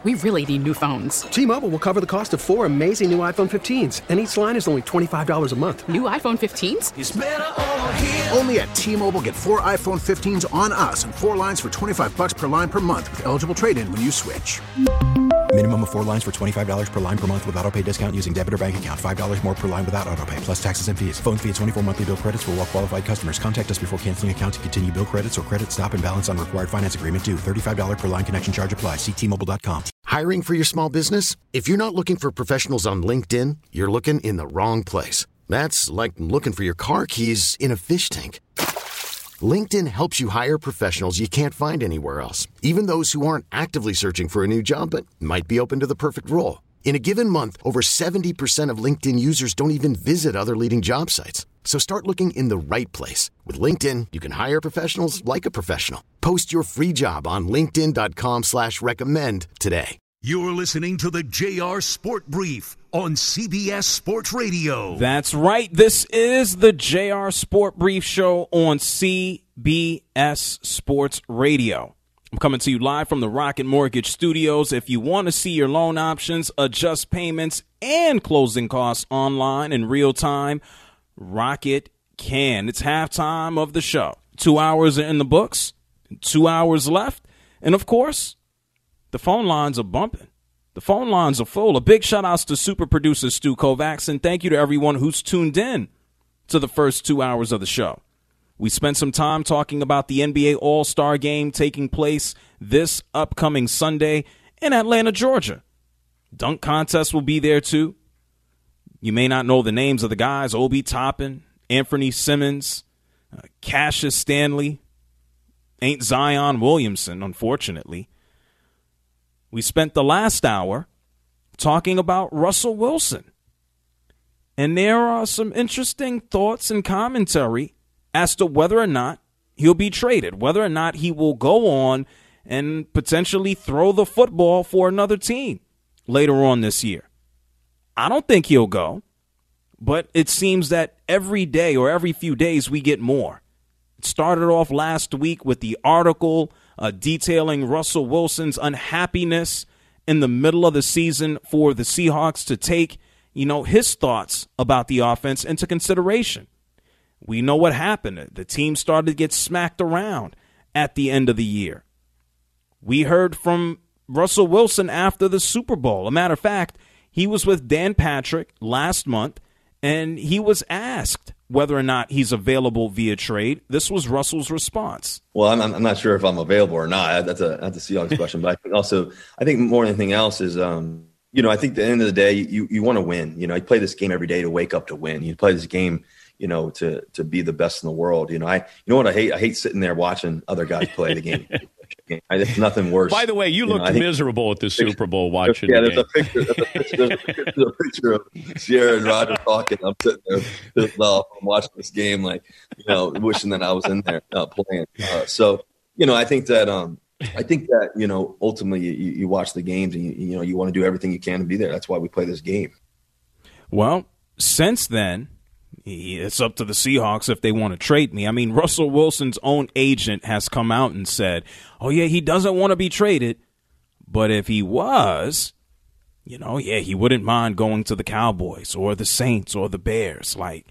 We really need new phones. T-Mobile will cover the cost of 4 amazing new iPhone 15s, and each line is only $25 a month. New iPhone 15s? It's better over here. Only at T-Mobile, get 4 iPhone 15s on us and 4 lines for $25 per line per month with eligible trade-in when you switch. Minimum of 4 lines for $25 per line per month with autopay discount using debit or bank account. $5 more per line without autopay, plus taxes and fees. Phone fee at 24 monthly bill credits for well-qualified customers. Contact us before canceling account to continue bill credits or credit stop and balance on required finance agreement due. $35 per line connection charge applies. See T-Mobile.com. Hiring for your small business? If you're not looking for professionals on LinkedIn, you're looking in the wrong place. That's like looking for your car keys in a fish tank. LinkedIn helps you hire professionals you can't find anywhere else, even those who aren't actively searching for a new job but might be open to the perfect role. In a given month, over 70% of LinkedIn users don't even visit other leading job sites. So start looking in the right place. With LinkedIn, you can hire professionals like a professional. Post your free job on linkedin.com/recommend today. You're listening to the JR Sport Brief on CBS Sports Radio. That's right. This is the JR Sport Brief show on CBS Sports Radio. I'm coming to you live from the Rocket Mortgage Studios. If you want to see your loan options, adjust payments, and closing costs online in real time, Rocket can. It's halftime of the show. 2 hours are in the books, 2 hours left, and of course, the phone lines are bumping. The phone lines are full. A big shout-outs to super producer Stu Kovacs, and thank you to everyone who's tuned in to the first 2 hours of the show. We spent some time talking about the NBA All-Star Game taking place this upcoming Sunday in Atlanta, Georgia. Dunk contest will be there, too. You may not know the names of the guys: Obi Toppin, Anthony Simmons, Cassius Stanley. Ain't Zion Williamson, unfortunately. We spent the last hour talking about Russell Wilson. And there are some interesting thoughts and commentary as to whether or not he'll be traded, whether or not he will go on and potentially throw the football for another team later on this year. I don't think he'll go, but it seems that every day or every few days we get more. It started off last week with the article detailing Russell Wilson's unhappiness in the middle of the season for the Seahawks to take, his thoughts about the offense into consideration. We know what happened. The team started to get smacked around at the end of the year. We heard from Russell Wilson after the Super Bowl. A matter of fact, he was with Dan Patrick last month, and he was asked whether or not he's available via trade. This was Russell's response. Well, I'm not sure if I'm available or not. That's a Seahawks question. But I think more than anything else is, I think at the end of the day, you want to win. You play this game every day to wake up to win. You play this game, to be the best in the world. What I hate? I hate sitting there watching other guys play the game. There's nothing worse. By the way, you looked miserable at the Super Bowl watching. Yeah, there's a picture of Sierra and Roger talking. I'm sitting there pissed off. I'm watching this game, wishing that I was in there playing. I think that ultimately you watch the games and you want to do everything you can to be there. That's why we play this game. Well, since then, it's up to the Seahawks if they want to trade me. I mean, Russell Wilson's own agent has come out and said, oh, yeah, he doesn't want to be traded. But if he was, he wouldn't mind going to the Cowboys or the Saints or the Bears. Like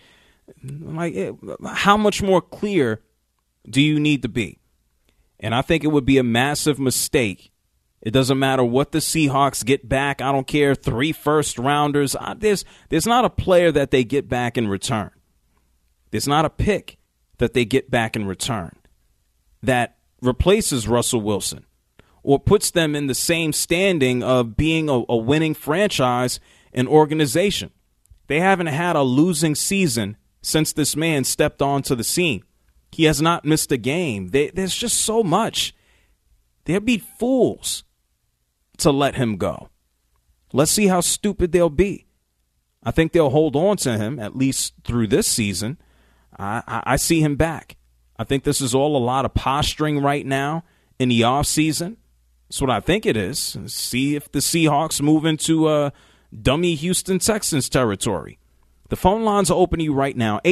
how much more clear do you need to be? And I think it would be a massive mistake. It doesn't matter what the Seahawks get back. I don't care, 3 first-rounders. There's not a player that they get back in return. There's not a pick that they get back in return that replaces Russell Wilson or puts them in the same standing of being a winning franchise and organization. They haven't had a losing season since this man stepped onto the scene. He has not missed a game. There's just so much. They'd be fools to let him go. Let's see how stupid they'll be. I think they'll hold on to him, at least through this season. I see him back. I think this is all a lot of posturing right now in the offseason. That's what I think it is. See if the Seahawks move into dummy Houston Texans territory. The phone lines are open to you right now,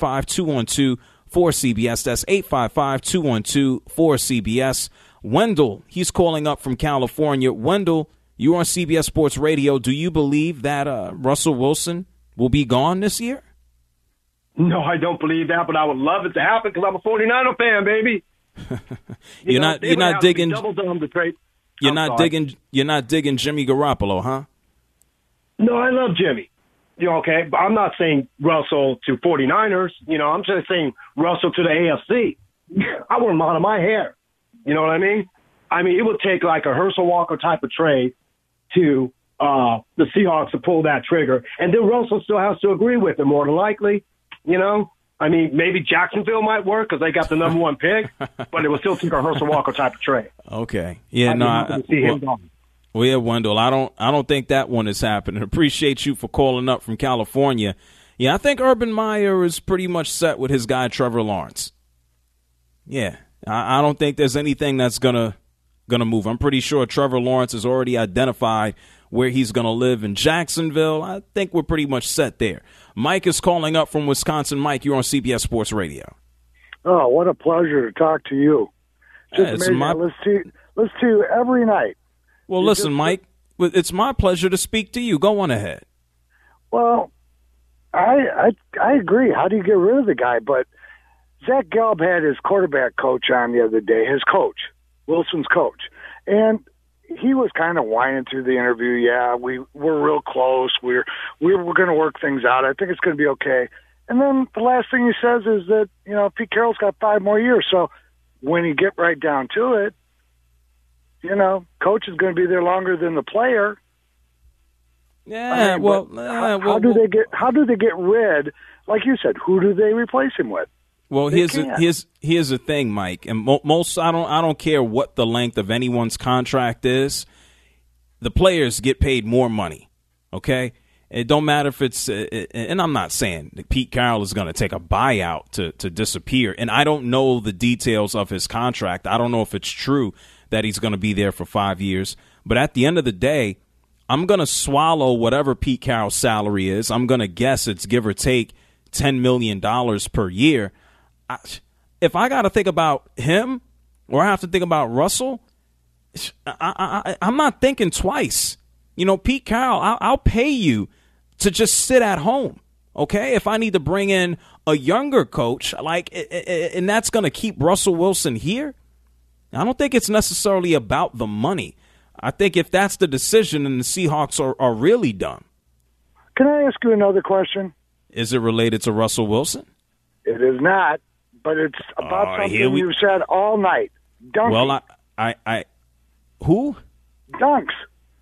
855-212-4CBS. That's 855-212-4CBS. Wendell, he's calling up from California. Wendell, You're on CBS Sports Radio. Do you believe that Russell Wilson will be gone this year? No, I don't believe that, but I would love it to happen because I'm a 49er fan, baby. You're not digging the trade. You're not digging Jimmy Garoppolo, huh? No, I love Jimmy. Okay, but I'm not saying Russell to 49ers. I'm just saying Russell to the AFC. I want him out of my hair. You know what I mean? It would take like a Herschel Walker type of trade to the Seahawks to pull that trigger. And then Russell still has to agree with it, more than likely. Maybe Jacksonville might work because they got the number 1 pick, but it would still take a Herschel Walker type of trade. Okay. Yeah, Wendell, I don't think that one is happening. Appreciate you for calling up from California. Yeah, I think Urban Meyer is pretty much set with his guy Trevor Lawrence. Yeah, I don't think there's anything that's gonna move. I'm pretty sure Trevor Lawrence has already identified where he's going to live in Jacksonville. I think we're pretty much set there. Mike is calling up from Wisconsin. Mike, you're on CBS Sports Radio. Oh, what a pleasure to talk to you. Just amazing. I listen to you every night. Well, listen, Mike, it's my pleasure to speak to you. Go on ahead. Well, I agree. How do you get rid of the guy? But Zach Gelb had his quarterback coach on the other day, his coach, Wilson's coach. And he was kind of whining through the interview. Yeah, we're real close. We're going to work things out. I think it's going to be okay. And then the last thing he says is that, Pete Carroll's got 5 more years. So when you get right down to it, coach is going to be there longer than the player. Yeah, how do they get rid? Like you said, who do they replace him with? Well, here's the thing, Mike, and most I don't care what the length of anyone's contract is. The players get paid more money, okay? It don't matter if it's and I'm not saying that Pete Carroll is going to take a buyout to disappear, and I don't know the details of his contract. I don't know if it's true that he's going to be there for 5 years, but at the end of the day, I'm going to swallow whatever Pete Carroll's salary is. I'm going to guess it's give or take $10 million per year. If I got to think about him or I have to think about Russell, I'm not thinking twice. Pete Carroll, I'll pay you to just sit at home, okay? If I need to bring in a younger coach, and that's going to keep Russell Wilson here, I don't think it's necessarily about the money. I think if that's the decision, then the Seahawks are really dumb. Can I ask you another question? Is it related to Russell Wilson? It is not. But it's about something you've said all night. Dunking. Well, I who? Dunks.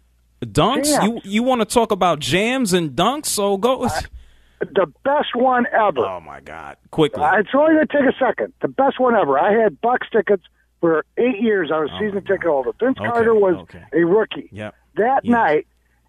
Dunks? You want to talk about jams and dunks? So go. The best one ever. Oh, my God. Quickly. It's only going to take a second. The best one ever. I had Bucks tickets for 8 years. I was season ticket holder. Vince Carter was a rookie. Yep. That night,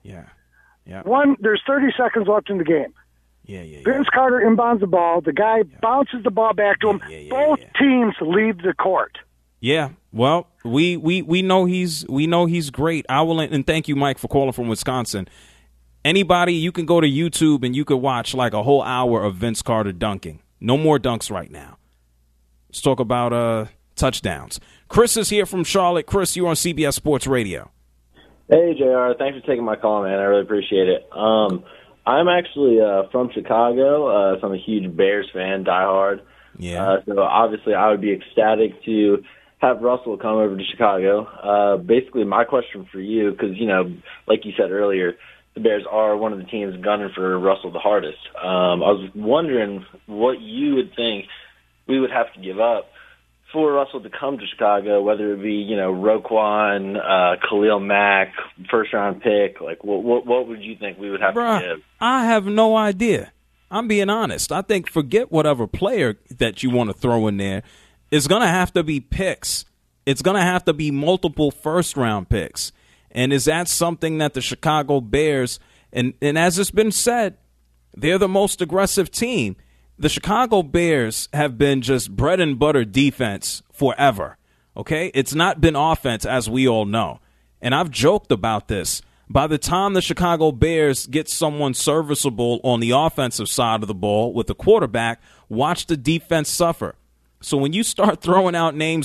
yeah. There's 30 seconds left in the game. Vince Carter inbounds the ball. The guy bounces the ball back to him. Both teams leave the court. Yeah. Well, we know he's great. I will, and thank you, Mike, for calling from Wisconsin. Anybody, you can go to YouTube and you could watch like a whole hour of Vince Carter dunking. No more dunks right now. Let's talk about touchdowns. Chris is here from Charlotte. Chris, you're on CBS Sports Radio. Hey, JR. Thanks for taking my call, man. I really appreciate it. I'm actually from Chicago, so I'm a huge Bears fan, diehard. Yeah. So obviously I would be ecstatic to have Russell come over to Chicago. Basically, my question for you, because, like you said earlier, the Bears are one of the teams gunning for Russell the hardest. I was wondering what you would think we would have to give up for Russell to come to Chicago, whether it be, Roquan, Khalil Mack, first-round pick. Like, what would you think we would have to give? I have no idea. I'm being honest. I think forget whatever player that you want to throw in there. It's going to have to be picks. It's going to have to be multiple first-round picks. And is that something that the Chicago Bears, and as it's been said, they're the most aggressive team. The Chicago Bears have been just bread and butter defense forever, okay? It's not been offense, as we all know. And I've joked about this. By the time the Chicago Bears get someone serviceable on the offensive side of the ball with the quarterback, watch the defense suffer. So when you start throwing out names like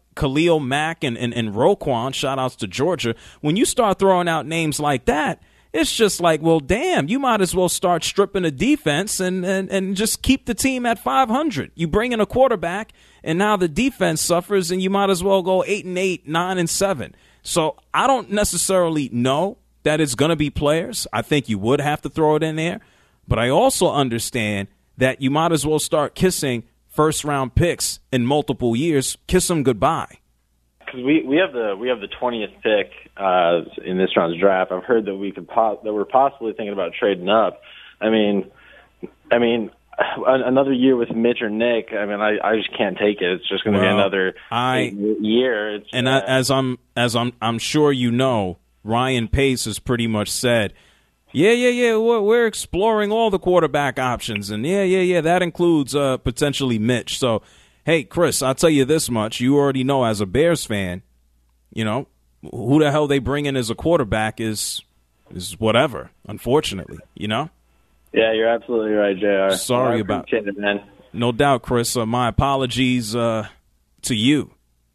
Khalil Mack and Roquan, shout-outs to Georgia, when you start throwing out names like that, it's just like, well, damn, you might as well start stripping the defense and just keep the team at 500. You bring in a quarterback, and now the defense suffers, and you might as well go 8-8, 9-7. So I don't necessarily know that it's going to be players. I think you would have to throw it in there. But I also understand that you might as well start kissing first-round picks in multiple years. Kiss them goodbye. Because we have the 20th pick in this round's draft. I've heard that we're possibly thinking about trading up. I mean, another year with Mitch or Nick. I mean, I just can't take it. It's just going to be another year. As I'm sure you know, Ryan Pace has pretty much said, yeah. We're exploring all the quarterback options, and yeah. That includes potentially Mitch. So. Hey, Chris, I'll tell you this much. You already know as a Bears fan, you know, who the hell they bring in as a quarterback is whatever, unfortunately, you know? Yeah, you're absolutely right, JR. Sorry about it, man. No doubt, Chris. My apologies to you.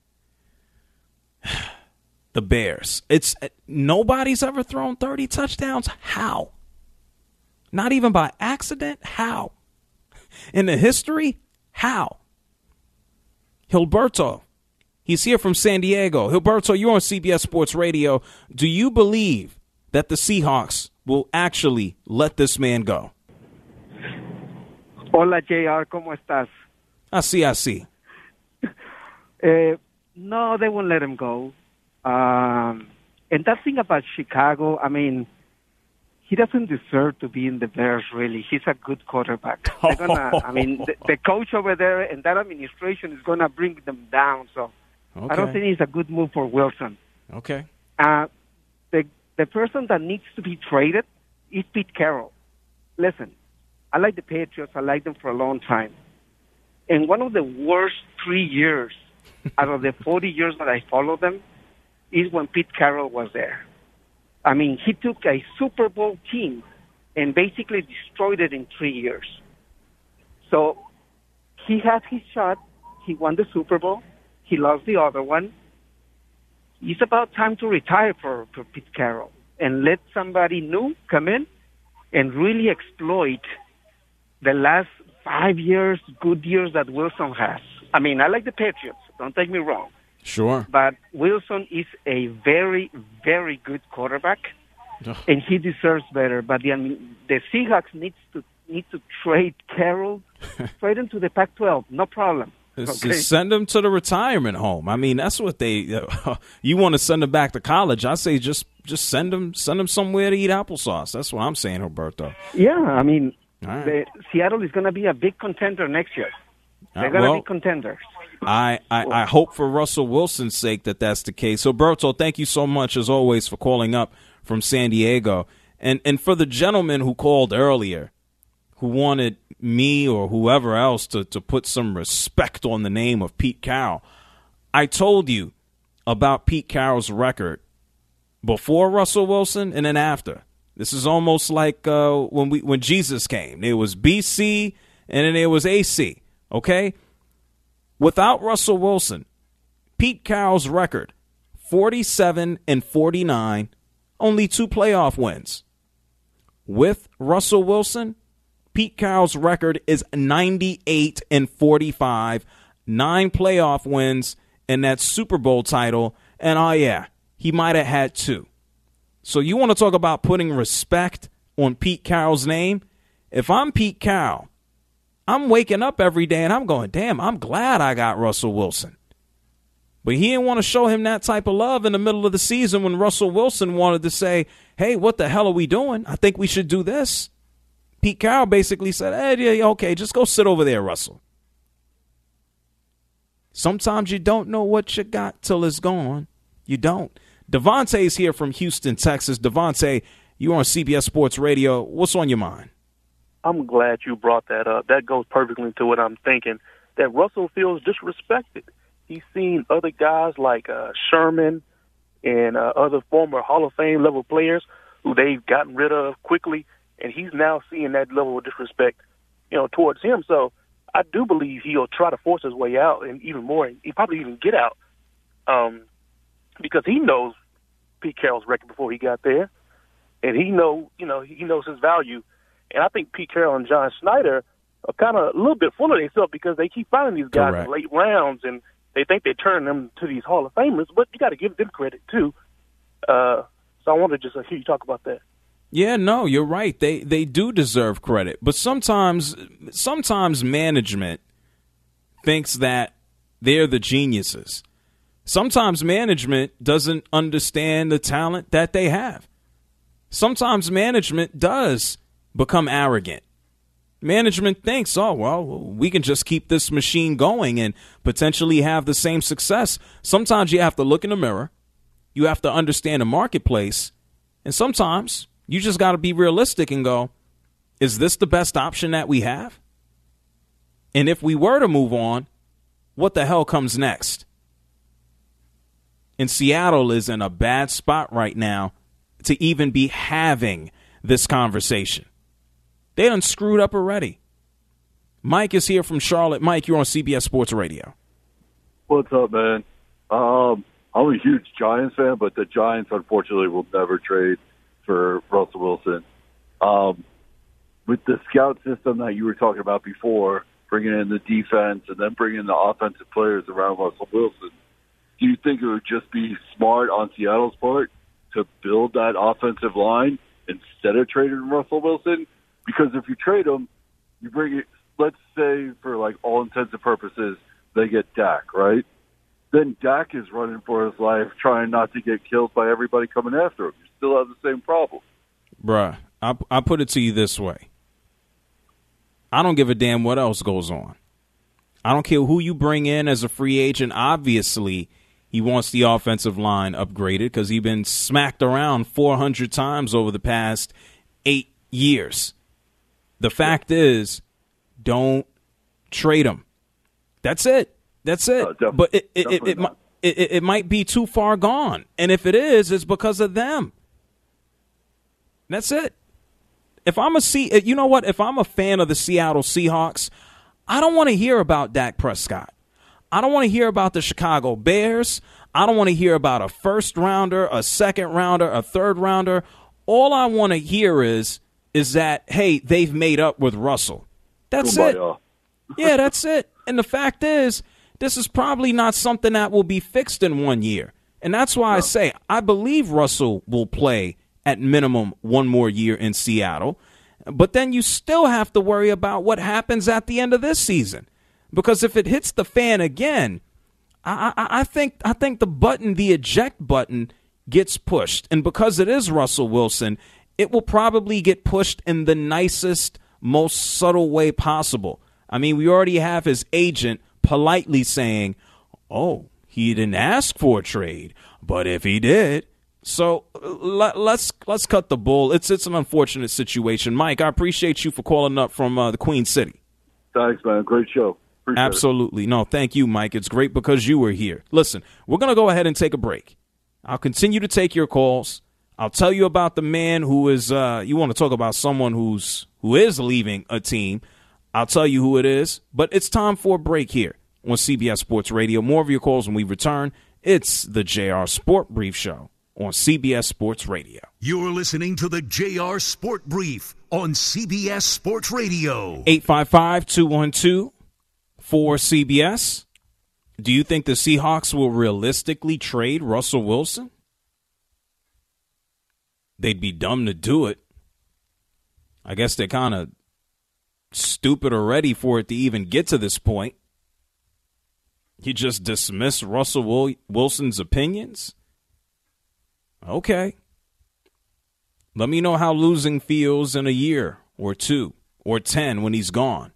The Bears. Nobody's ever thrown 30 touchdowns. How? Not even by accident? How? In the history? How? Gilberto, he's here from San Diego. Gilberto, you're on CBS Sports Radio. Do you believe that the Seahawks will actually let this man go? Hola, JR, ¿cómo estás? Así. No, they won't let him go. And that thing about Chicago, I mean, he doesn't deserve to be in the Bears, really. He's a good quarterback. The coach over there and that administration is going to bring them down. So okay. I don't think it's a good move for Wilson. Okay. The person that needs to be traded is Pete Carroll. Listen, I like the Patriots. I like them for a long time. And one of the worst 3 years out of the 40 years that I follow them is when Pete Carroll was there. I mean, he took a Super Bowl team and basically destroyed it in 3 years. So he had his shot. He won the Super Bowl. He lost the other one. It's about time to retire for Pete Carroll and let somebody new come in and really exploit the last 5 years, good years that Wilson has. I mean, I like the Patriots. Don't take me wrong. Sure. But Wilson is a very, very good quarterback, and he deserves better. But the Seahawks need to trade Carroll, trade him to the Pac-12, no problem. Okay. Send him to the retirement home. I mean, that's what they. You want to send him back to college? I say just send him somewhere to eat applesauce. That's what I'm saying, Roberto. Yeah, I mean, right. Seattle is going to be a big contender next year. They're going to be contenders. I hope for Russell Wilson's sake that that's the case. So, Berto, thank you so much, as always, for calling up from San Diego. And for the gentleman who called earlier, who wanted me or whoever else to put some respect on the name of Pete Carroll, I told you about Pete Carroll's record before Russell Wilson and then after. This is almost like when Jesus came. There was BC and then there was AC, okay? Without Russell Wilson, Pete Carroll's record, 47-49, only 2 playoff wins. With Russell Wilson, Pete Carroll's record is 98-45, 9 playoff wins, and that Super Bowl title. And he might have had 2. So you want to talk about putting respect on Pete Carroll's name? If I'm Pete Carroll, I'm waking up every day and I'm going, damn, I'm glad I got Russell Wilson. But he didn't want to show him that type of love in the middle of the season when Russell Wilson wanted to say, hey, what the hell are we doing? I think we should do this. Pete Carroll basically said, hey, okay, just go sit over there, Russell. Sometimes you don't know what you got till it's gone. You don't. Devontae's here from Houston, Texas. Devontae, you're on CBS Sports Radio. What's on your mind? I'm glad you brought that up. That goes perfectly to what I'm thinking, that Russell feels disrespected. He's seen other guys like Sherman and other former Hall of Fame level players who they've gotten rid of quickly, and he's now seeing that level of disrespect, towards him. So I do believe he'll try to force his way out, and even more, he'll probably even get out because he knows Pete Carroll's record before he got there, and he knows his value. And I think Pete Carroll and John Schneider are kind of a little bit full of themselves because they keep finding these guys in late rounds, and they think they're turning them to these Hall of Famers. But you got to give them credit too. So I wanted to just hear you talk about that. Yeah, no, you're right. They do deserve credit, but sometimes management thinks that they're the geniuses. Sometimes management doesn't understand the talent that they have. Sometimes management does become arrogant. Management thinks, oh, well, we can just keep this machine going and potentially have the same success. Sometimes you have to look in the mirror. You have to understand the marketplace. And sometimes you just got to be realistic and go, is this the best option that we have? And if we were to move on, what the hell comes next? And Seattle is in a bad spot right now to even be having this conversation. They done screwed up already. Mike is here from Charlotte. Mike, you're on CBS Sports Radio. What's up, man? I'm a huge Giants fan, but the Giants, unfortunately, will never trade for Russell Wilson. With the scout system that you were talking about before, bringing in the defense and then bringing in the offensive players around Russell Wilson, do you think it would just be smart on Seattle's part to build that offensive line instead of trading Russell Wilson? Because if you trade him, you bring it, let's say for like all intents and purposes, they get Dak, right? Then Dak is running for his life, trying not to get killed by everybody coming after him. You still have the same problem. Bruh, I put it to you this way. I don't give a damn what else goes on. I don't care who you bring in as a free agent. Obviously, he wants the offensive line upgraded because he's been smacked around 400 times over the past 8 years. The fact is, don't trade him. That's it. That's it. But it might be too far gone. And if it is, it's because of them. That's it. If I'm if I'm a fan of the Seattle Seahawks, I don't want to hear about Dak Prescott. I don't want to hear about the Chicago Bears. I don't want to hear about a first rounder, a second rounder, a third rounder. All I want to hear is that, hey, they've made up with Russell. That's it. Yeah, that's it. And the fact is, this is probably not something that will be fixed in 1 year. And that's why I say I believe Russell will play at minimum one more year in Seattle. But then you still have to worry about what happens at the end of this season. Because if it hits the fan again, I think the eject button gets pushed. And because it is Russell Wilson, it will probably get pushed in the nicest, most subtle way possible. I mean, we already have his agent politely saying, oh, he didn't ask for a trade, but if he did. So let's cut the bull. It's an unfortunate situation. Mike, I appreciate you for calling up from the Queen City. Thanks, man. Great show. Appreciate Absolutely. No, thank you, Mike. It's great because you were here. Listen, we're going to go ahead and take a break. I'll continue to take your calls. I'll tell you about the man who is you want to talk about someone who is leaving a team. I'll tell you who it is. But it's time for a break here on CBS Sports Radio. More of your calls when we return. It's the JR Sport Brief Show on CBS Sports Radio. You're listening to the JR Sport Brief on CBS Sports Radio. 855-212-4CBS. Do you think the Seahawks will realistically trade Russell Wilson? They'd be dumb to do it. I guess they're kind of stupid already for it to even get to this point. You just dismiss Russell Wilson's opinions? Okay. Let me know how losing feels in a year or 2 or 10 when he's gone.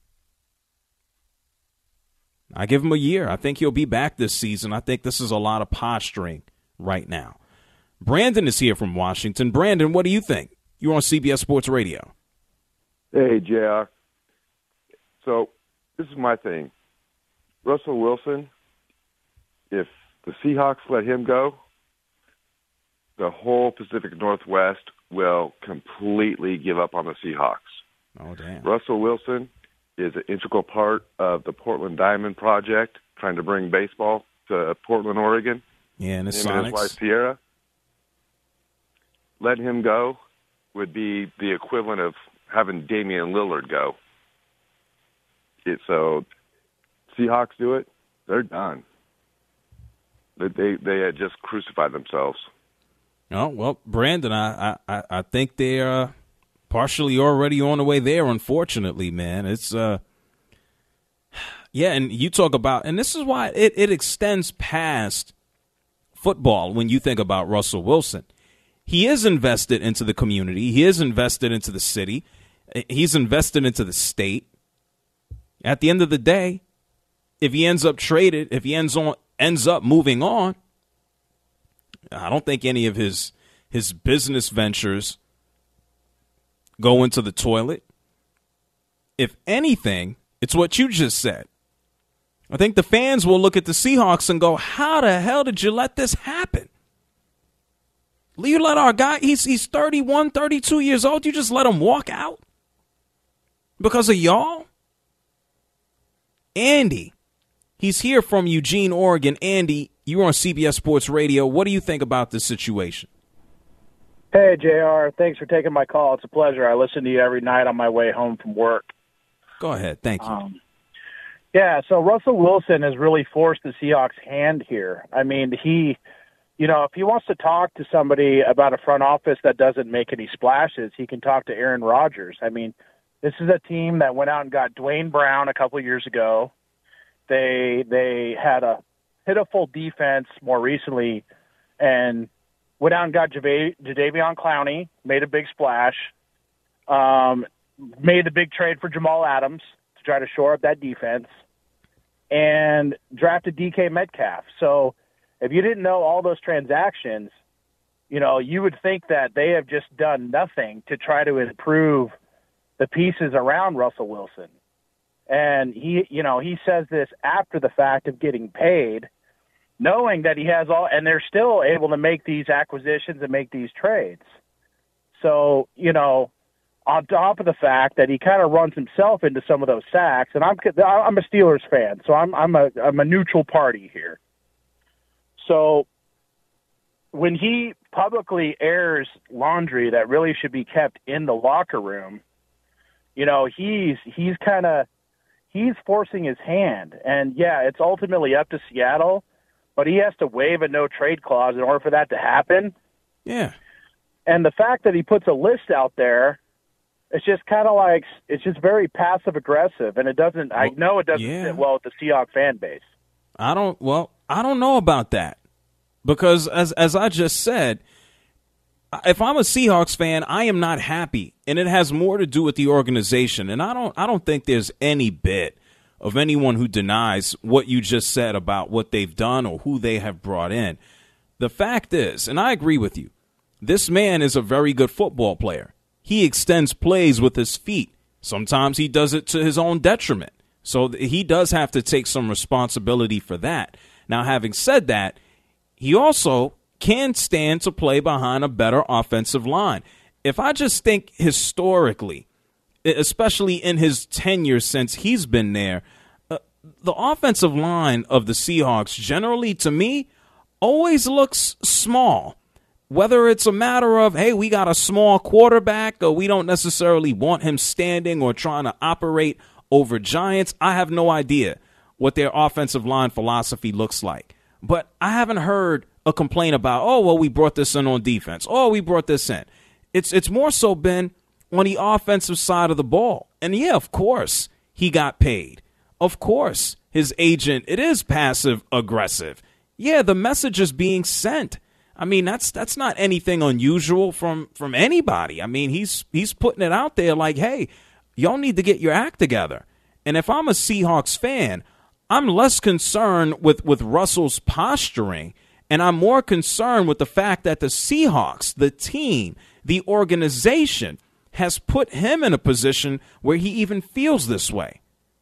I give him a year. I think he'll be back this season. I think this is a lot of posturing right now. Brandon is here from Washington. Brandon, what do you think? You're on CBS Sports Radio. Hey, JR. So this is my thing. Russell Wilson, if the Seahawks let him go, the whole Pacific Northwest will completely give up on the Seahawks. Oh, damn. Russell Wilson is an integral part of the Portland Diamond Project, trying to bring baseball to Portland, Oregon. Yeah, and him and his wife Sierra. Letting him go would be the equivalent of having Damian Lillard go. So Seahawks do it, they're done. They had just crucified themselves. Oh, well, Brandon, I think they're partially already on the way there, unfortunately, man. It's yeah, and you talk about, and this is why it extends past football when you think about Russell Wilson. He is invested into the community. He is invested into the city. He's invested into the state. At the end of the day, if he ends up traded, if he ends up moving on, I don't think any of his business ventures go into the toilet. If anything, it's what you just said. I think the fans will look at the Seahawks and go, how the hell did you let this happen? You let our guy, he's 31, 32 years old, you just let him walk out? Because of y'all? Andy, he's here from Eugene, Oregon. Andy, you're on CBS Sports Radio. What do you think about this situation? Hey, JR. Thanks for taking my call. It's a pleasure. I listen to you every night on my way home from work. Go ahead. Thank you. Yeah, so Russell Wilson has really forced the Seahawks' hand here. I mean, if he wants to talk to somebody about a front office that doesn't make any splashes, he can talk to Aaron Rodgers. I mean, this is a team that went out and got Dwayne Brown a couple of years ago. They had a pitiful defense more recently and went out and got Jadeveon Clowney, made a big splash, made the big trade for Jamal Adams to try to shore up that defense, and drafted DK Metcalf. So if you didn't know all those transactions, you would think that they have just done nothing to try to improve the pieces around Russell Wilson. And he says this after the fact of getting paid, knowing that he has all, and they're still able to make these acquisitions and make these trades. So, on top of the fact that he kind of runs himself into some of those sacks, and I'm a Steelers fan, so I'm a neutral party here. So when he publicly airs laundry that really should be kept in the locker room, he's forcing his hand. And yeah, it's ultimately up to Seattle, but he has to waive a no-trade clause in order for that to happen. Yeah. And the fact that he puts a list out there, it's just kind of like, it's just very passive-aggressive, and I know it doesn't sit well with the Seahawks fan base. I don't know about that, because as I just said, if I'm a Seahawks fan, I am not happy, and it has more to do with the organization. And I don't think there's any bit of anyone who denies what you just said about what they've done or who they have brought in. The fact is, and I agree with you, this man is a very good football player. He extends plays with his feet. Sometimes he does it to his own detriment. So he does have to take some responsibility for that. Now, having said that, he also can stand to play behind a better offensive line. If I just think historically, especially in his tenure since he's been there, the offensive line of the Seahawks generally, to me, always looks small. Whether it's a matter of, hey, we got a small quarterback, or we don't necessarily want him standing or trying to operate over giants, I have no idea what their offensive line philosophy looks like. But I haven't heard a complaint about, oh, well, we brought this in on defense. Oh, we brought this in. It's more so been on the offensive side of the ball. And, yeah, of course, he got paid. Of course, his agent, it is passive-aggressive. Yeah, the message is being sent. I mean, that's not anything unusual from anybody. I mean, he's putting it out there like, hey, y'all need to get your act together. And if I'm a Seahawks fan, I'm less concerned with Russell's posturing, and I'm more concerned with the fact that the Seahawks, the team, the organization, has put him in a position where he even feels this way.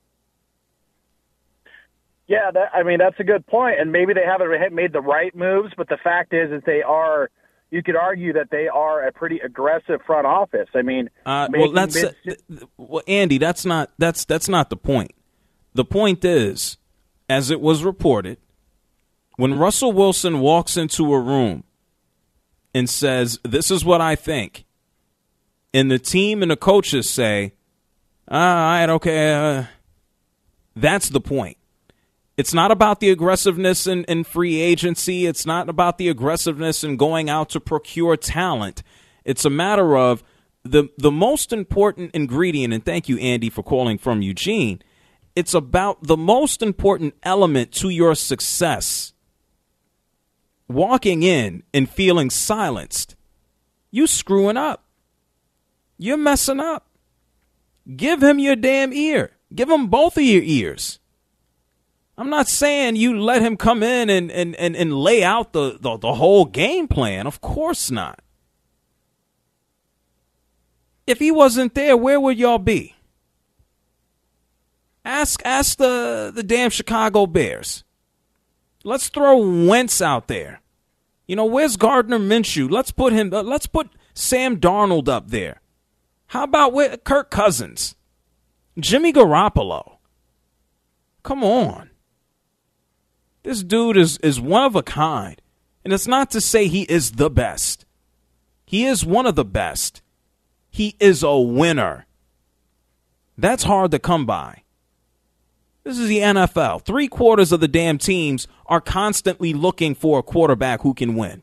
Yeah, that's a good point, and maybe they haven't made the right moves, but the fact is they are. You could argue that they are a pretty aggressive front office. I mean, Andy, that's not the point. The point is, as it was reported, When Russell Wilson walks into a room and says, this is what I think, and the team and the coaches say, all right, okay, that's the point. It's not about the aggressiveness in free agency. It's not about the aggressiveness in going out to procure talent. It's a matter of the most important ingredient, and thank you, Andy, for calling from Eugene. It's about the most important element to your success. Walking in and feeling silenced, you screwing up. You're messing up. Give him your damn ear. Give him both of your ears. I'm not saying you let him come in and lay out the whole game plan. Of course not. If he wasn't there, where would y'all be? Ask the damn Chicago Bears. Let's throw Wentz out there. You know, where's Gardner Minshew? Let's put Sam Darnold up there. How about Kirk Cousins? Jimmy Garoppolo? Come on. This dude is one of a kind. And it's not to say he is the best. He is one of the best. He is a winner. That's hard to come by. This is the NFL. 3/4 of the damn teams are constantly looking for a quarterback who can win.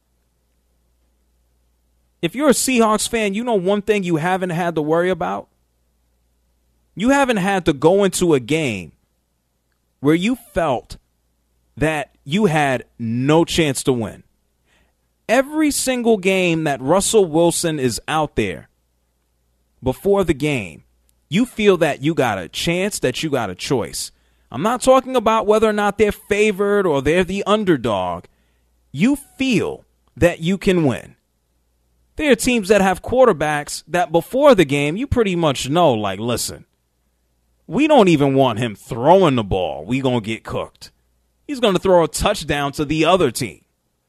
If you're a Seahawks fan, you know one thing you haven't had to worry about? You haven't had to go into a game where you felt that you had no chance to win. Every single game that Russell Wilson is out there before the game, you feel that you got a chance, that you got a choice. I'm not talking about whether or not they're favored or they're the underdog. You feel that you can win. There are teams that have quarterbacks that before the game, you pretty much know, like, listen, we don't even want him throwing the ball. We going to get cooked. He's going to throw a touchdown to the other team.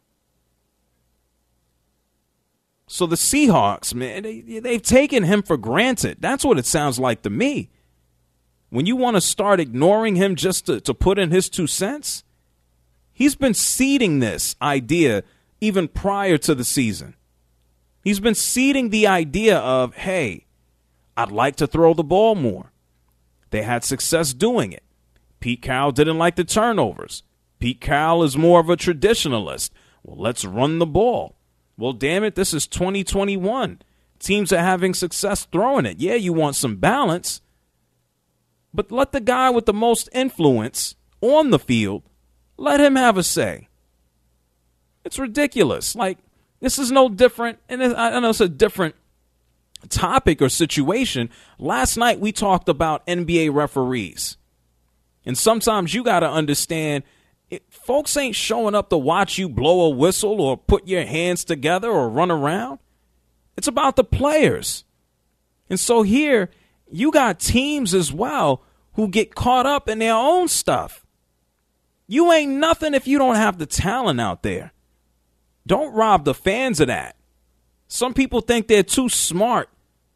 So the Seahawks, man, they've taken him for granted. That's what it sounds like to me. When you want to start ignoring him just to put in his 2 cents, he's been seeding this idea even prior to the season. He's been seeding the idea of, hey, I'd like to throw the ball more. They had success doing it. Pete Carroll didn't like the turnovers. Pete Carroll is more of a traditionalist. Well, let's run the ball. Well, damn it, this is 2021. Teams are having success throwing it. Yeah, you want some balance, but let the guy with the most influence on the field, let him have a say. It's ridiculous. Like, this is no different, and I know it's a different topic or situation. Last night we talked about NBA referees, and sometimes you got to understand folks ain't showing up to watch you blow a whistle or put your hands together or run around. It's about the players. And so here you got teams as well who get caught up in their own stuff. You ain't nothing if you don't have the talent out there. Don't rob the fans of that. Some people think they're too smart.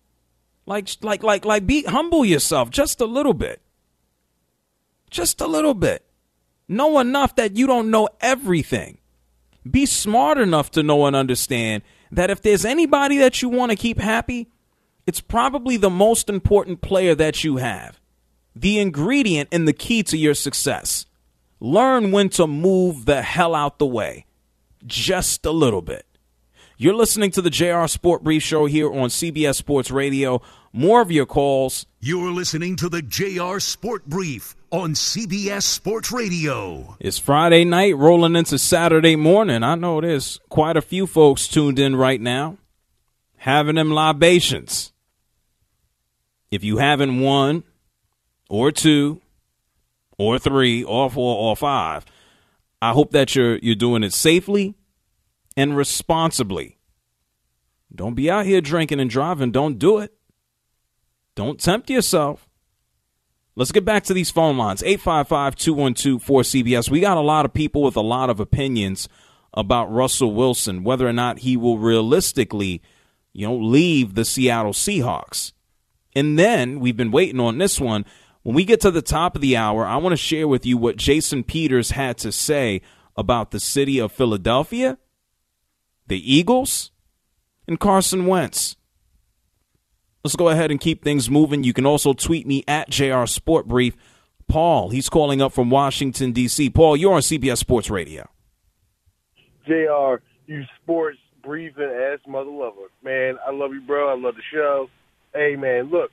Humble yourself just a little bit. Just a little bit. Know enough that you don't know everything. Be smart enough to know and understand that if there's anybody that you want to keep happy, it's probably the most important player that you have. The ingredient and the key to your success. Learn when to move the hell out the way. Just a little bit. You're listening to the JR Sport Brief Show here on CBS Sports Radio. More of your calls. You're listening to the JR Sport Brief on CBS Sports Radio. It's Friday night, rolling into Saturday morning. I know there's quite a few folks tuned in right now, having them libations. If you haven't one, or two, or three, or four, or five, I hope that you're doing it safely and responsibly. Don't be out here drinking and driving. Don't do it. Don't tempt yourself. Let's get back to these phone lines. 855-212-4CBS. We got a lot of people with a lot of opinions about Russell Wilson, whether or not he will realistically, leave the Seattle Seahawks. And then we've been waiting on this one. When we get to the top of the hour, I want to share with you what Jason Peters had to say about the city of Philadelphia, the Eagles, and Carson Wentz. Let's go ahead and keep things moving. You can also tweet me at JR Sport Brief. Paul, he's calling up from Washington, D.C. Paul, you're on CBS Sports Radio. JR, you sports briefing ass mother lover. Man, I love you, bro. I love the show. Hey, man, look,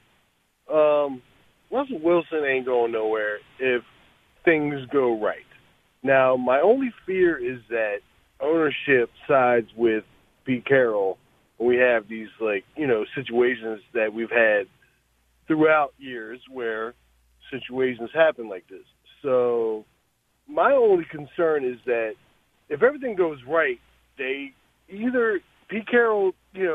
Russell Wilson ain't going nowhere if things go right. Now, my only fear is that ownership sides with Pete Carroll when we have these, situations that we've had throughout years where situations happen like this. So my only concern is that if everything goes right, they either Pete Carroll,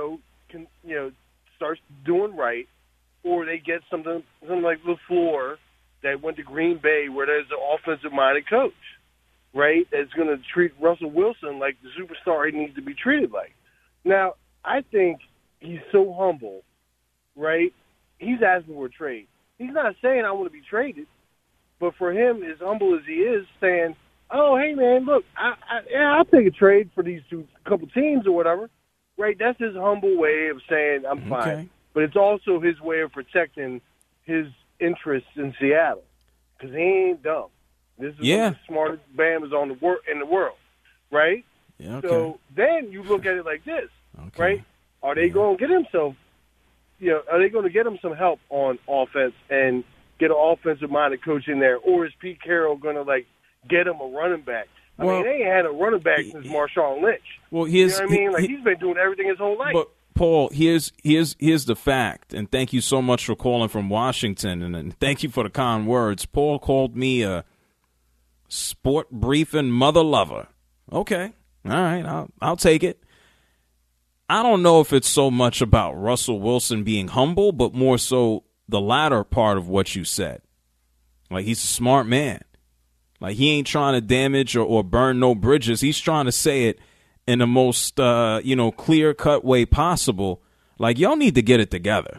starts doing right, or they get something like LaFleur that went to Green Bay where there's an offensive-minded coach, right, that's going to treat Russell Wilson like the superstar he needs to be treated like. Now, I think he's so humble, right? He's asking for a trade. He's not saying I want to be traded, but for him, as humble as he is, saying, oh, hey, man, look, I'll take a trade for these couple teams or whatever, right? That's his humble way of saying I'm fine. But it's also his way of protecting his interests in Seattle because he ain't dumb. This is one of the smartest Bama's in the world, right? Yeah, okay. So then you look at it like this, right? Are they going to get himself, are they going to get him some help on offense and get an offensive-minded coach in there, or is Pete Carroll going to, get him a running back? I mean, they ain't had a running back since Marshawn Lynch. Well, you know what I mean? He's been doing everything his whole life. But Paul, here's the fact, and thank you so much for calling from Washington, and thank you for the kind words. Paul called me a sport briefing mother lover. Okay, all right, I'll take it. I don't know if it's so much about Russell Wilson being humble, but more so the latter part of what you said. Like, he's a smart man. Like, he ain't trying to damage or burn no bridges. He's trying to say it in the most, clear-cut way possible. Like, y'all need to get it together.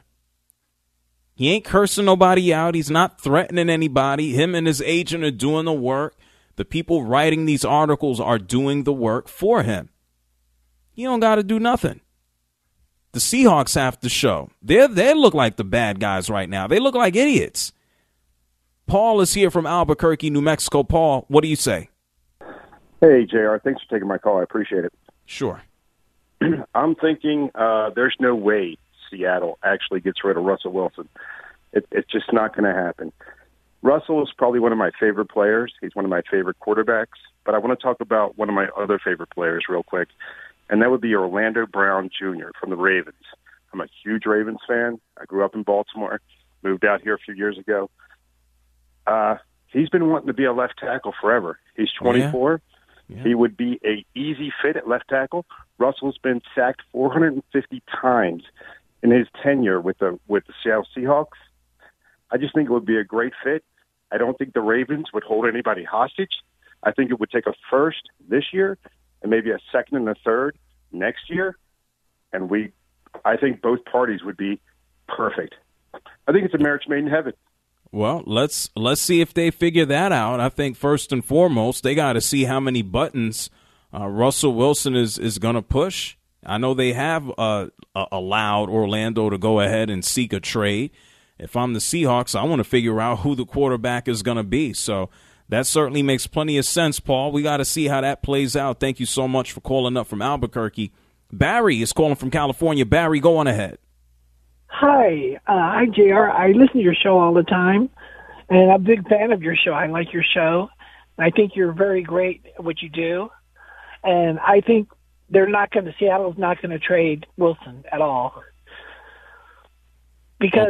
He ain't cursing nobody out. He's not threatening anybody. Him and his agent are doing the work. The people writing these articles are doing the work for him. You don't got to do nothing. The Seahawks have to show. They look like the bad guys right now. They look like idiots. Paul is here from Albuquerque, New Mexico. Paul, what do you say? Hey, JR. Thanks for taking my call. I appreciate it. Sure. I'm thinking there's no way Seattle actually gets rid of Russell Wilson. It's just not going to happen. Russell is probably one of my favorite players. He's one of my favorite quarterbacks. But I want to talk about one of my other favorite players real quick, and that would be Orlando Brown Jr. from the Ravens. I'm a huge Ravens fan. I grew up in Baltimore, moved out here a few years ago. He's been wanting to be a left tackle forever. He's 24. Yeah. He would be a easy fit at left tackle. Russell's been sacked 450 times in his tenure with the Seattle Seahawks. I just think it would be a great fit. I don't think the Ravens would hold anybody hostage. I think it would take a first this year and maybe a second and a third next year. And I think both parties would be perfect. I think it's a marriage made in heaven. Well, let's see if they figure that out. I think first and foremost, they got to see how many buttons Russell Wilson is going to push. I know they have allowed Orlando to go ahead and seek a trade. If I'm the Seahawks, I want to figure out who the quarterback is going to be. So that certainly makes plenty of sense, Paul. We got to see how that plays out. Thank you so much for calling up from Albuquerque. Barry is calling from California. Barry, go on ahead. Hi, JR. I listen to your show all the time, and I'm a big fan of your show. I like your show. I think you're very great at what you do, and I think Seattle's not going to trade Wilson at all because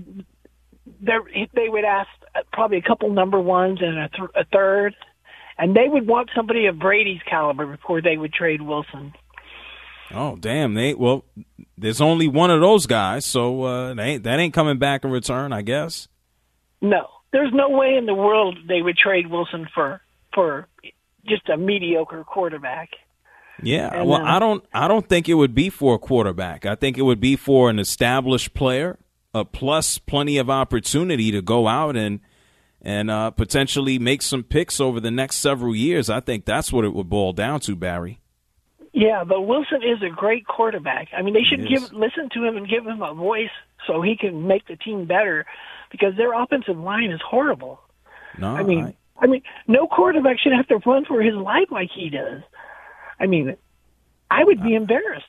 they would ask probably a couple number ones and a third, and they would want somebody of Brady's caliber before they would trade Wilson. Oh, damn. There's only one of those guys, so that ain't coming back in return, I guess. No. There's no way in the world they would trade Wilson for just a mediocre quarterback. Yeah, and, well, I don't think it would be for a quarterback. I think it would be for an established player, plus plenty of opportunity to go out and and potentially make some picks over the next several years. I think that's what it would boil down to, Barry. Yeah, but Wilson is a great quarterback. I mean, they should listen to him and give him a voice so he can make the team better, because their offensive line is horrible. No, I mean, no quarterback should have to run for his life like he does. I mean, I would be embarrassed.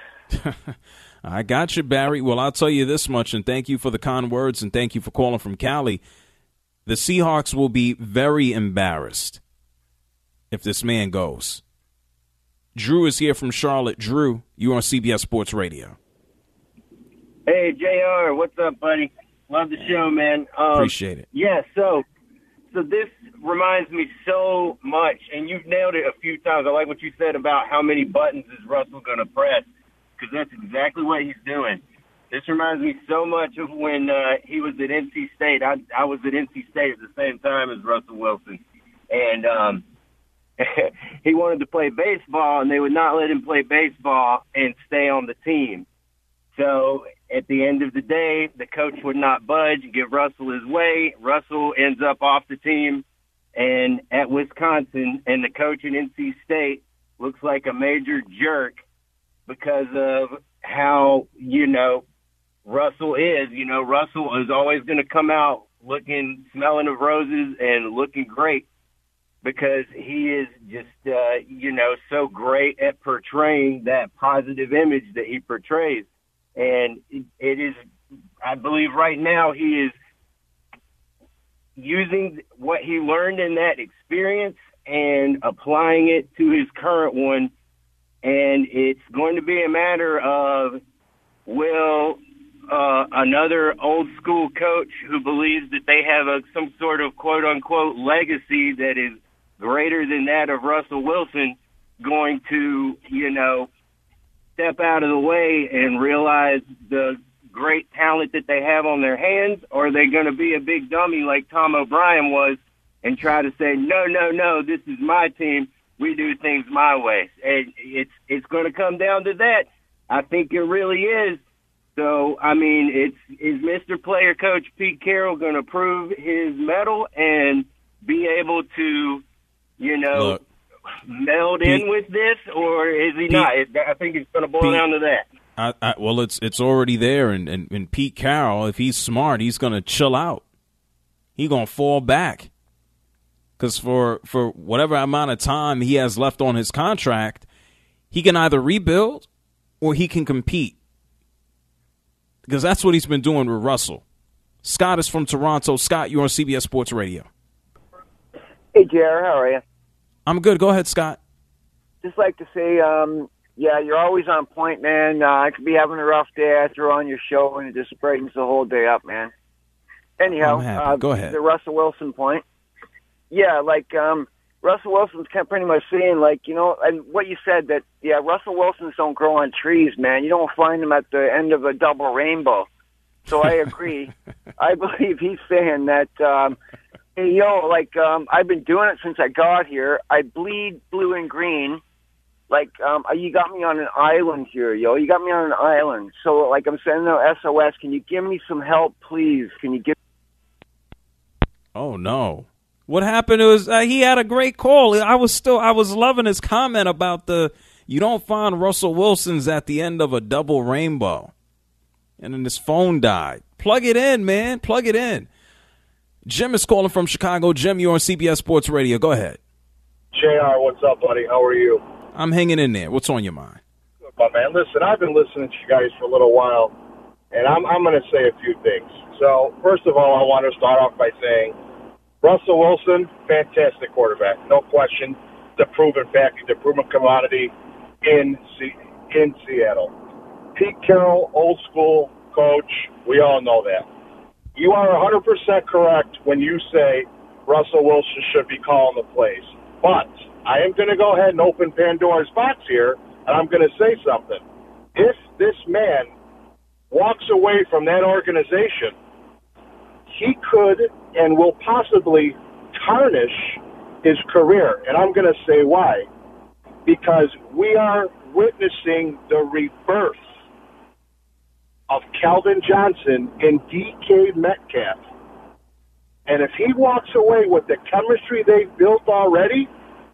I got you, Barry. Well, I'll tell you this much, and thank you for the kind words, and thank you for calling from Cali. The Seahawks will be very embarrassed if this man goes. Drew is here from Charlotte. Drew, you're on CBS Sports Radio. Hey, JR, what's up, buddy? Love the show, man. Appreciate it. Yeah, so this reminds me so much, and you've nailed it a few times. I like what you said about how many buttons is Russell going to press, because that's exactly what he's doing. This reminds me so much of when he was at NC State. I was at NC State at the same time as Russell Wilson, and he wanted to play baseball, and they would not let him play baseball and stay on the team. So at the end of the day, the coach would not budge, give Russell his way. Russell ends up off the team and at Wisconsin, and the coach at NC State looks like a major jerk because of how, Russell is. Russell is always going to come out smelling of roses and looking great, because he is just, so great at portraying that positive image that he portrays. And it is, I believe right now, he is using what he learned in that experience and applying it to his current one. And it's going to be a matter of, will another old school coach who believes that they have some sort of quote unquote legacy that is greater than that of Russell Wilson going to, step out of the way and realize the great talent that they have on their hands, or are they going to be a big dummy like Tom O'Brien was and try to say, no, this is my team, we do things my way? And it's going to come down to that. I think it really is. So, I mean, is Mr. Player Coach Pete Carroll going to prove his mettle and be able to, Look, meld in with this, or is he not? I think it's going to boil down to that. Well, it's already there, and Pete Carroll, if he's smart, he's going to chill out. He's going to fall back, because for whatever amount of time he has left on his contract, he can either rebuild or he can compete, because that's what he's been doing with Russell. Scott is from Toronto. Scott, you're on CBS Sports Radio. Hey, JR, how are you? I'm good. Go ahead, Scott. Just like to say, you're always on point, man. I could be having a rough day. I throw on your show, and it just brightens the whole day up, man. Anyhow, go ahead. The Russell Wilson point. Yeah, Russell Wilson's pretty much saying, and what you said, that, Russell Wilsons don't grow on trees, man. You don't find them at the end of a double rainbow. So I agree. I believe he's saying that, hey, I've been doing it since I got here. I bleed blue and green. You got me on an island here, yo. You got me on an island. So, I'm sending out SOS. Can you give me some help, please? Can you give... Oh, no. What happened was he had a great call. I was loving his comment about you don't find Russell Wilson's at the end of a double rainbow. And then his phone died. Plug it in, man. Plug it in. Jim is calling from Chicago. Jim, you're on CBS Sports Radio. Go ahead. JR, what's up, buddy? How are you? I'm hanging in there. What's on your mind? Good, my man. Listen, I've been listening to you guys for a little while, and I'm going to say a few things. So, first of all, I want to start off by saying Russell Wilson, fantastic quarterback. No question. The proven fact. He's a proven commodity in Seattle. Pete Carroll, old school coach. We all know that. You are 100% correct when you say Russell Wilson should be calling the plays. But I am going to go ahead and open Pandora's box here, and I'm going to say something. If this man walks away from that organization, he could and will possibly tarnish his career. And I'm going to say why. Because we are witnessing the rebirth of Calvin Johnson and DK Metcalf. And if he walks away with the chemistry they've built already,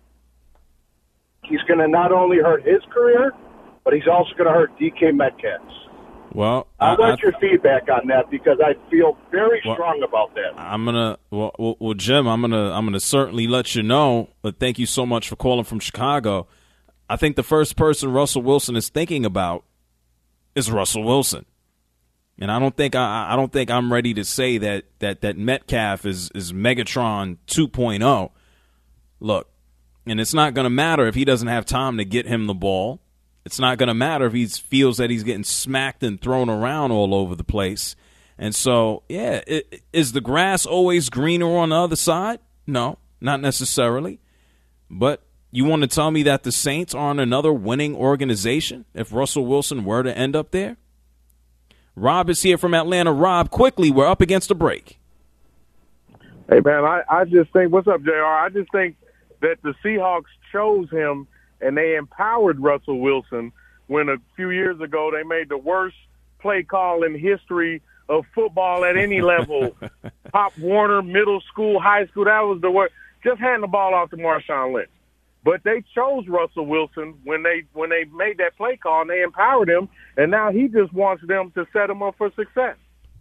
he's going to not only hurt his career, but he's also going to hurt DK Metcalf's. Well, I want your feedback on that because I feel very strong about that. I'm gonna, well, Jim, I'm gonna certainly let you know. But thank you so much for calling from Chicago. I think the first person Russell Wilson is thinking about is Russell Wilson, and I don't think I'm ready to say that Metcalf is Megatron 2.0. Look, and it's not gonna matter if he doesn't have time to get him the ball. It's not going to matter if he feels that he's getting smacked and thrown around all over the place. And so, yeah, is the grass always greener on the other side? No, not necessarily. But you want to tell me that the Saints aren't another winning organization if Russell Wilson were to end up there? Rob is here from Atlanta. Rob, quickly, we're up against a break. Hey, man, I just think, what's up, JR? I just think that the Seahawks chose him and they empowered Russell Wilson when a few years ago they made the worst play call in history of football at any level. Pop Warner, middle school, high school, that was the worst. Just hand the ball off to Marshawn Lynch. But they chose Russell Wilson when they made that play call, and they empowered him, and now he just wants them to set him up for success.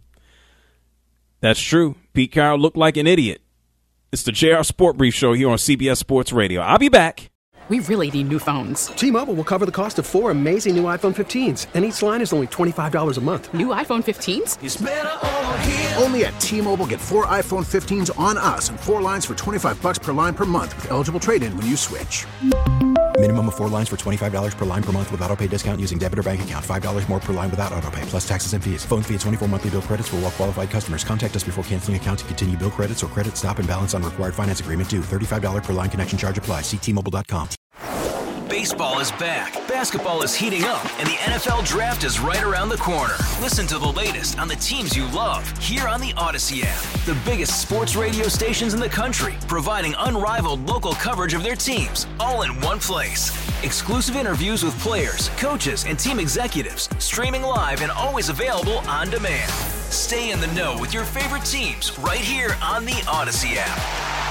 That's true. Pete Carroll looked like an idiot. It's the JR Sport Brief Show here on CBS Sports Radio. I'll be back. We really need new phones. T-Mobile will cover the cost of 4 amazing new iPhone 15s, and each line is only $25 a month. New iPhone 15s? It's better over here. Only at T-Mobile, get 4 iPhone 15s on us and 4 lines for $25 per line per month with eligible trade-in when you switch. Minimum of 4 lines for $25 per line per month with autopay discount using debit or bank account. $5 more per line without autopay, plus taxes and fees. Phone fee at 24 monthly bill credits for well-qualified customers. Contact us before canceling account to continue bill credits or credit stop and balance on required finance agreement due. $35 per line connection charge applies. See T-Mobile.com. Baseball is back, basketball is heating up, and the NFL Draft is right around the corner. Listen to the latest on the teams you love here on the Odyssey app. The biggest sports radio stations in the country, providing unrivaled local coverage of their teams, all in one place. Exclusive interviews with players, coaches, and team executives, streaming live and always available on demand. Stay in the know with your favorite teams right here on the Odyssey app.